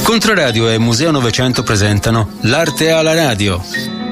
Controradio e Museo Novecento presentano L'arte alla radio.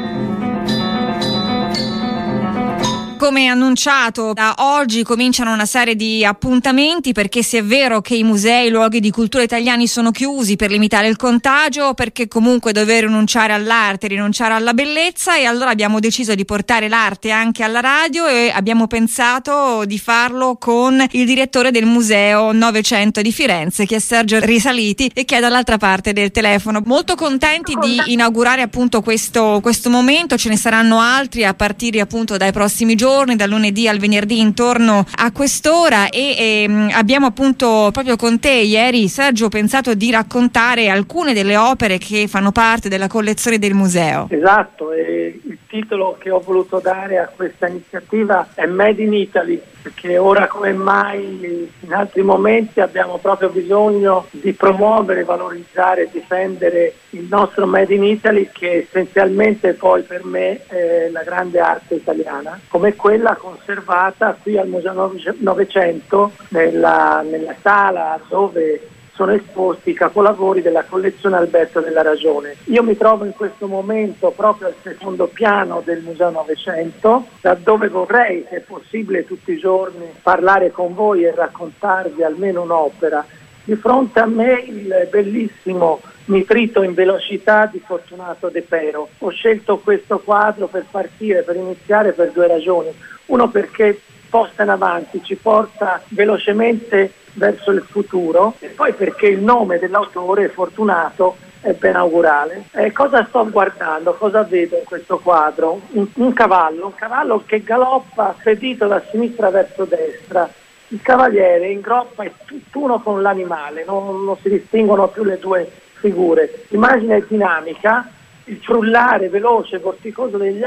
Come annunciato, da oggi cominciano una serie di appuntamenti, perché se è vero che i musei e i luoghi di cultura italiani sono chiusi per limitare il contagio, perché comunque dover rinunciare all'arte, rinunciare alla bellezza, e allora abbiamo deciso di portare l'arte anche alla radio e abbiamo pensato di farlo con il direttore del Museo Novecento di Firenze, che è Sergio Risaliti, e che è dall'altra parte del telefono. Molto contenti di inaugurare appunto questo momento. Ce ne saranno altri a partire appunto dai prossimi giorni, dal lunedì al venerdì intorno a quest'ora, e abbiamo appunto proprio con te ieri, Sergio, pensato di raccontare alcune delle opere che fanno parte della collezione del museo. Esatto, e il titolo che ho voluto dare a questa iniziativa è Made in Italy, perché ora come mai in altri momenti abbiamo proprio bisogno di promuovere, valorizzare e difendere il nostro Made in Italy, che essenzialmente poi per me è la grande arte italiana, come quella conservata qui al Museo Novecento, nella sala dove sono esposti i capolavori della collezione Alberto della Ragione. Io mi trovo in questo momento proprio al secondo piano del Museo Novecento, da dove vorrei, se è possibile, tutti i giorni parlare con voi e raccontarvi almeno un'opera. Di fronte a me il bellissimo Nitrito in velocità di Fortunato De Pero. Ho scelto questo quadro per iniziare per due ragioni. Uno, perché posta in avanti ci porta velocemente verso il futuro, e poi perché il nome dell'autore, Fortunato, è benaugurale. Cosa sto guardando? Cosa vedo in questo quadro? Un cavallo che galoppa spedito da sinistra verso destra. Il cavaliere in groppa è tutt'uno con l'animale, non si distinguono più le due figure. L'immagine è dinamica, il frullare veloce, vorticoso degli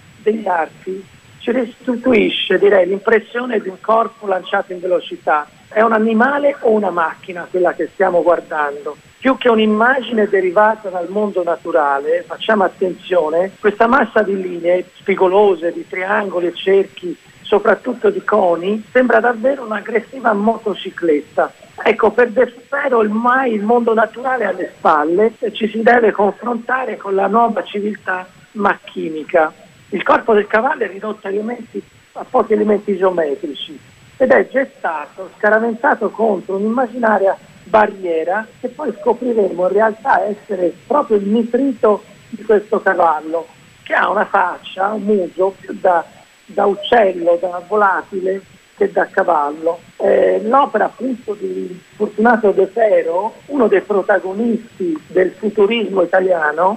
archi ci restituisce, direi, l'impressione di un corpo lanciato in velocità. È un animale o una macchina quella che stiamo guardando? Più che un'immagine derivata dal mondo naturale, facciamo attenzione, questa massa di linee spigolose, di triangoli e cerchi, soprattutto di coni, sembra davvero un'aggressiva motocicletta. Ecco, per De Pero ormai il mondo naturale è alle spalle e ci si deve confrontare con la nuova civiltà macchinica. Il corpo del cavallo è ridotto a pochi elementi geometrici ed è gestato, scaraventato contro un'immaginaria barriera che poi scopriremo in realtà essere proprio il nitrito di questo cavallo, che ha una faccia, un muso più da uccello, da volatile, che da cavallo. L'opera appunto di Fortunato De Pero, uno dei protagonisti del futurismo italiano,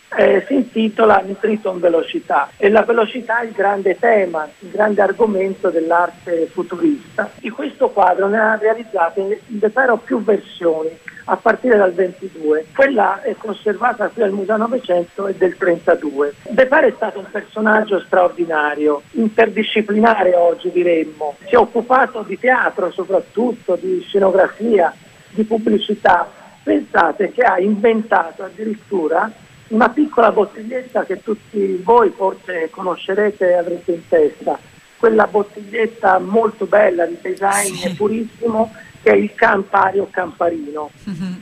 si intitola Nitrito in velocità, e la velocità è il grande tema, il grande argomento dell'arte futurista. Di questo quadro ne ha realizzate De Pero più versioni, a partire dal 22. Quella è conservata qui al Museo Novecento e del 32. De Pero è stato un personaggio straordinario, interdisciplinare oggi diremmo. Si è occupato di teatro soprattutto, di scenografia, di pubblicità. Pensate che ha inventato addirittura una piccola bottiglietta che tutti voi forse conoscerete e avrete in testa, quella bottiglietta molto bella di design purissimo, che è il Campario Camparino,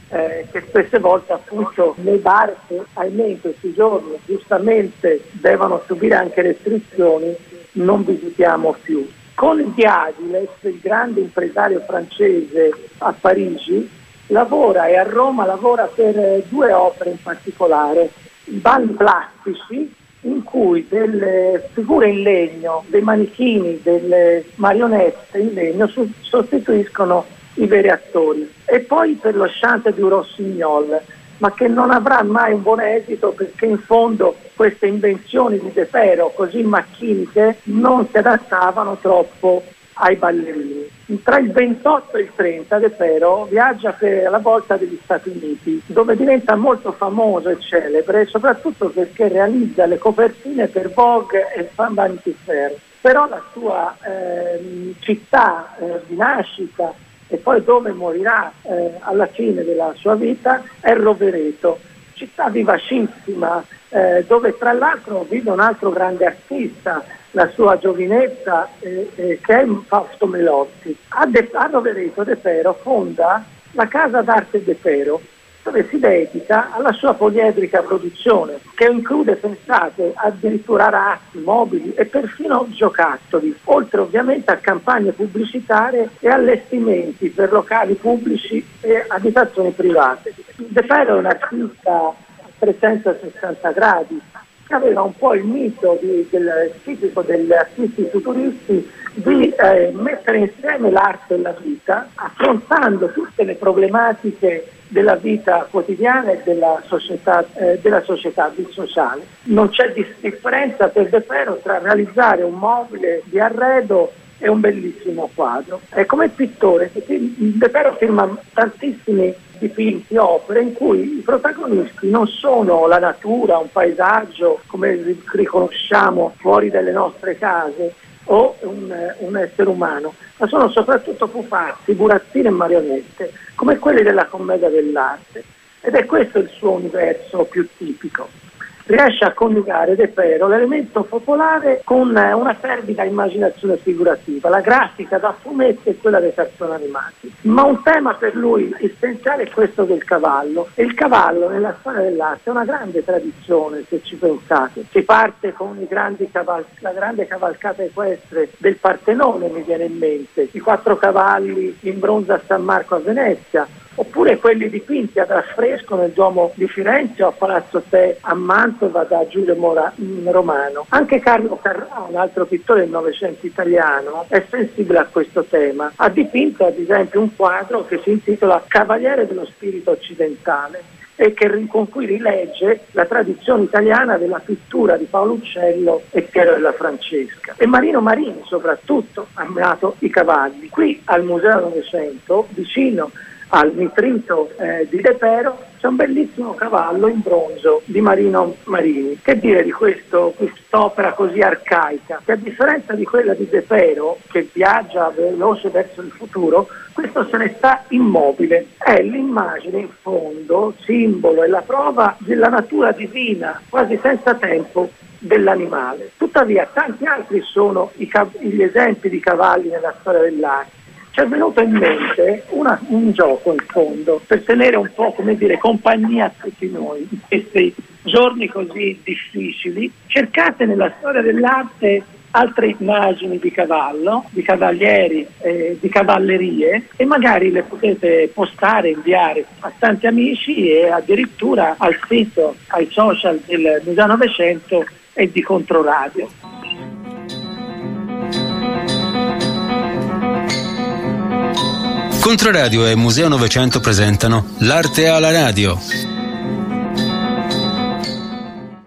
che spesse volte appunto le barche, ahimè in questi giorni giustamente devono subire anche restrizioni, non visitiamo più. Con Diaghilev, il grande impresario francese a Parigi, lavora, e a Roma lavora per due opere in particolare, balli plastici in cui delle figure in legno, dei manichini, delle marionette in legno sostituiscono i veri attori. E poi per lo Chant du Rossignol, ma che non avrà mai un buon esito, perché in fondo queste invenzioni di De Pero così macchiniche non si adattavano troppo ai ballerini. Tra il 28 e il 30 De Pero viaggia alla volta degli Stati Uniti, dove diventa molto famoso e celebre, soprattutto perché realizza le copertine per Vogue e Vanity Fair. Però la sua città di nascita e poi dove morirà alla fine della sua vita è Rovereto, città vivacissima, dove tra l'altro vive un altro grande artista, la sua giovinezza, che è Fausto Melotti. A Rovereto De Pero fonda la Casa d'Arte De Pero, dove si dedica alla sua poliedrica produzione, che include, pensate, addirittura arazzi, mobili e perfino giocattoli, oltre ovviamente a campagne pubblicitarie e allestimenti per locali pubblici e abitazioni private. De Pero è un artista a 360 gradi, che aveva un po' il mito tipico degli artisti futuristi di mettere insieme l'arte e la vita, affrontando tutte le problematiche della vita quotidiana e della società del sociale. Non c'è differenza per De Pero tra realizzare un mobile di arredo e un bellissimo quadro. E come pittore De Pero firma tantissimi dipinti, opere in cui i protagonisti non sono la natura, un paesaggio come riconosciamo fuori dalle nostre case o un essere umano, ma sono soprattutto pupazzi, burattini e marionette, come quelli della commedia dell'arte. Ed è questo il suo universo più tipico. Riesce a coniugare De Pero l'elemento popolare con una fervida immaginazione figurativa, la grafica da fumetti e quella dei cartoni animati. Ma un tema per lui essenziale è questo del cavallo. E il cavallo nella storia dell'arte è una grande tradizione, se ci pensate. Si parte con la grande cavalcata equestre del Partenone, mi viene in mente, i 4 cavalli in bronzo a San Marco a Venezia, oppure quelli dipinti ad affresco nel Duomo di Firenze o a Palazzo Te a Mantova da Giulio Romano. Anche Carlo Carrà, un altro pittore del Novecento italiano, è sensibile a questo tema. Ha dipinto ad esempio un quadro che si intitola Cavaliere dello spirito occidentale e con cui rilegge la tradizione italiana della pittura di Paolo Uccello e Piero della Francesca. E Marino Marini soprattutto ha amato i cavalli. Qui al Museo Novecento, vicino al nitrito di De Pero, c'è un bellissimo cavallo in bronzo di Marino Marini. Che dire di quest'opera così arcaica, che a differenza di quella di De Pero, che viaggia veloce verso il futuro, questo se ne sta immobile. È l'immagine in fondo, simbolo e la prova della natura divina, quasi senza tempo, dell'animale. Tuttavia tanti altri sono gli esempi di cavalli nella storia dell'arte. Ci è venuto in mente un gioco in fondo per tenere un po', compagnia a tutti noi in questi giorni così difficili. Cercate nella storia dell'arte altre immagini di cavallo, di cavalieri, di cavallerie, e magari le potete postare, inviare a tanti amici e addirittura al sito, ai social del Museo Novecento e di Controradio. Controradio e Museo Novecento presentano L'arte alla radio.